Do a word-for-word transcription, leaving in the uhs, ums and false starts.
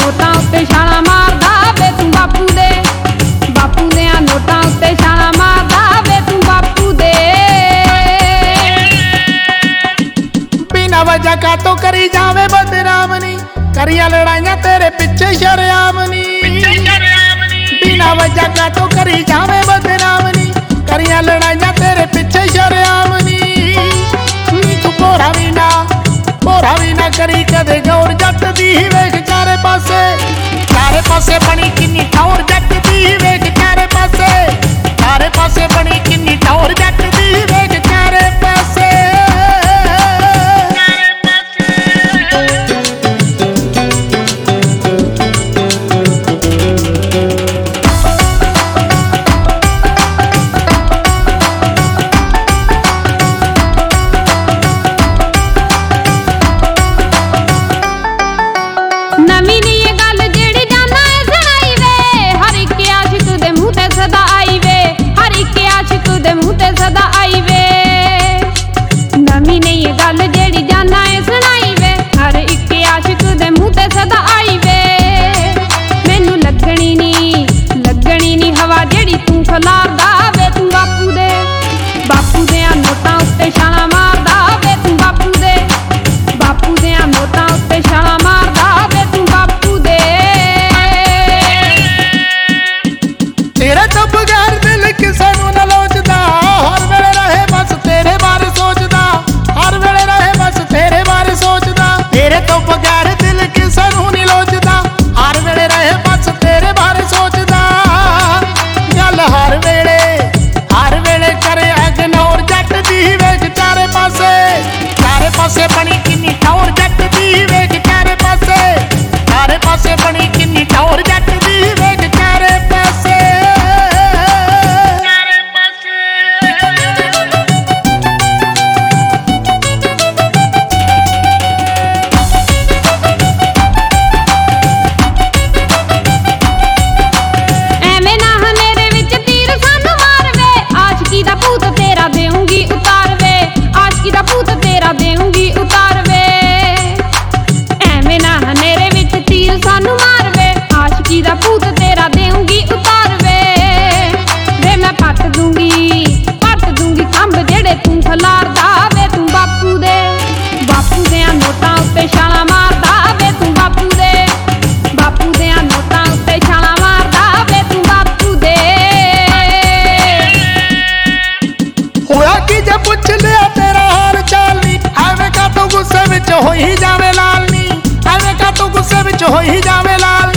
ਨੋਟਾਂ ਉੱਤੇ ਛਾਲਾਂ ਮਾਰਦਾ ਵੇ ਤੂੰ ਬਾਪੂ ਦੇ, ਬਾਪੂ ਦਿਆਂ ਨੋਟਾਂ ਉੱਤੇ ਛਾਲਾਂ ਮਾਰਦਾ ਵੇ ਤੂੰ ਬਾਪੂ ਦੇ। ਬਿਨਾਂ ਵਜ੍ਹਾ ਕਾਤੋਂ ਕਰੀ ਜਾਵੇ ਬਦਨਾਮ ਨੀ, ਕਰੀਆਂ ਲੜਾਈਆਂ ਤੇਰੇ ਪਿੱਛੇ ਸ਼ਰੇਆਮ ਨੀ। ਬਿਨਾਂ ਵਜ੍ਹਾ ਕਾਤੋਂ ਕਰੀ ਜਾਵੇ ਬਦਨਾਮ ਨੀ, ਕਰੀਆਂ ਲੜਾਈਆਂ ਤੇਰੇ ਪਿੱਛੇ ਸ਼ਰੇਆਮ ਨੀ। ਨੀ ਤੂੰ ਭੋਰਾ ਵੀ ਨਾ, ਭੋਰਾ ਵੀ ਨਾ ਕਰੀ ਕਦੇ ਗੌਰ ਜੱਟ ਦੀ ਵੇਖ ਚਾਰੇ ਪਾਸੇ, ਚਾਰੇ ਪਾਸੇ ਬਣੀ ਕਿੰਨੀ ਟੌਰ ਜੱਟ ਦੀ ਵੇਖ ਚਾਰੇ ਪਾਸੇ, ਚਾਰੇ ਪਾਸੇ ਬਣੀ ਕਿੰਨੀ ਟੌਰ ਜੱਟ ਦੀ ਵੇਖ ਚਾਰੇ ਪਾਸੇ। ਨਵੀਂ ਨੀ ਇਹ ਗੱਲ ਜਿਹੜੀ ਜਾਨਾ ਏ ਸੁਣਾਈ ਵੇ, ਹਰ ਇੱਕ ਆਸ਼ਿਕ ਦੇ ਮੂੰਹ ਤੇ ਸਦਾ ਆਈ ਵੇ, ਹਰ ਇੱਕ ਆਸ਼ਿਕ ਦੇ ਮੂੰਹ ਤੇ ਸਦਾ ਆਈ ਵੇ। ਨਵੀਂ ਨੀ ਇਹ ਗੱਲ ਜਿਹੜੀ ਜਾਨਾ ਏ ਸੁਣਾਈ ਵੇ, ਹਰ ਇੱਕ ਆਸ਼ਿਕ ਦੇ ਮੂੰਹ ਤੇ ਸਦਾ ਆਈ ਵੇ। ਮੈਨੂੰ ਲੱਗਣੀ ਨੀ, ਲੱਗਣੀ ਨੀ ਹਵਾ ਜਿਹੜੀ ਤੂੰ ਖਿਲਾਰਦਾ ਵੇ ਤੂੰ ਬਾਪੂ ਦੇ, ਬਾਪੂ ਦਿਆਂ ਨੋਟਾਂ ਉੱਤੇ ਛਾਲਾਂ ਮਾਰਦਾ ਵੇ ਤੂੰ ਬਾਪੂ ਦੇ, ਬਾਪੂ ਦਿਆਂ ਨੋਟਾਂ ਉੱਤੇ ਛਾਲਾਂ ਮਾਰਦਾ ਵੇ ਤੂੰ ਬਾਪੂ ਦੇ। ਤੇਰੇ ਤੋਂ ਬਗੈਰ ਦਿਲ ਕਿਸੇ ਨੂੰ ਨਾ ਲੋਚਦਾ, ਹਰ ਵੇਲੇ ਰਹੇ ਬਸ ਤੇਰੇ ਬਾਰੇ ਸੋਚਦਾ, ਹਰ ਵੇਲੇ ਰਹੇ ਬਸ ਤੇਰੇ ਬਾਰੇ ਸੋਚਦਾ। ਤੇਰੇ ਤੋਂ ਬਗੈਰ ਦਿਲ ਕਿਸੇ ਨੂੰ ਨਹੀਂ ਲੋਚਦਾ, ਹਰ ਵੇਲੇ ਰਹੇ ਬਸ ਤੇਰੇ ਬਾਰੇ ਸੋਚਦਾ। ਗੱਲ ਹਰ ਵੇਲੇ, ਹਰ ਵੇਲੇ ਕਰੇ ਇਗਨੋਰ ਜੱਟ ਦੀ ਵੇਖ ਚਾਰੇ ਪਾਸੇ, ਚਾਰੇ ਪਾਸੇ ਬਣੀ ਕਿੰਨੀ ਟੌਰ ਜੱਟ ਦੀ ਵੇਖ ਚਾਰੇ ਪਾਸੇ, ਚਾਰੇ ਪਾਸੇ ਬਣੀ ਕਿੰਨੀ ਟੌਰ ਜੱਟ ਦੀ ਵੇਖ ਚਾਰੇ ਪਾਸੇ। ਐਵੇਂ ਨਾ ਹਨੇਰੇ ਵਿੱਚ ਤੀਰ ਸਾਨੂੰ ਮਾਰ ਵੇ, ਆਸ਼ਕੀ ਦਾ ਭੂਤ ਤੇਰਾ ਦੇਊਂਗੀ ਉਤਾਰ ਵੇ, ਆਸ਼ਕੀ ਦਾ ਭੂਤ ਤੇਰਾ ਦੇਊਂਗੀ ਉਤਾਰ ਵੇ। ਐਵੇਂ ਨਾ ਹਨੇਰੇ ਵਿੱਚ ਤੀਰ ਸਾਨੂੰ ਮਾਰ ਵੇ, ਆਸ਼ਕੀ ਦਾ ਭੂਤ ਤੇਰਾ ਦੇਊਂਗੀ ਉਤਾਰ ਵੇ। ਵੇ ਮੈਂ ਪੱਟ ਦੂੰਗੀ, ਪੱਟ ਦੂੰਗੀ ਖੰਭ ਜਿਹੜੇ ਤੂੰ ਖਿਲਾਰਦਾ ਵੇ ਤੂੰ ਬਾਪੂ ਦੇ, ਬਾਪੂ ਦਿਆਂ ਨੋਟਾਂ ਉੱਤੇ ਛਾਲਾਂ ਮਾਰਦਾ ਵੇ ਤੂੰ ਬਾਪੂ ਦੇ, ਬਾਪੂ ਦਿਆਂ ਨੋਟਾਂ ਉੱਤੇ ਛਾਲਾਂ ਮਾਰਦਾ ਵੇ ਤੂੰ ਬਾਪੂ ਦੇ। ਹੋਇਆ ਕੀ ਜੇ ਪੁੱਛ ਲਿਆ ਤੇਰਾ ਹਾਲ ਚਾਲ ਨੀ, ਐਵੇਂ ਕਾਤੋਂ ਗੁੱਸੇ ਵਿੱਚ ਹੋਈ ਜਾਵੇ ਲਾਲ ਨੀ, ਐਵੇਂ ਕਾਤੋਂ ਗੁੱਸੇ ਵਿੱਚ ਹੋਈ ਜਾਵੇ ਲਾਲ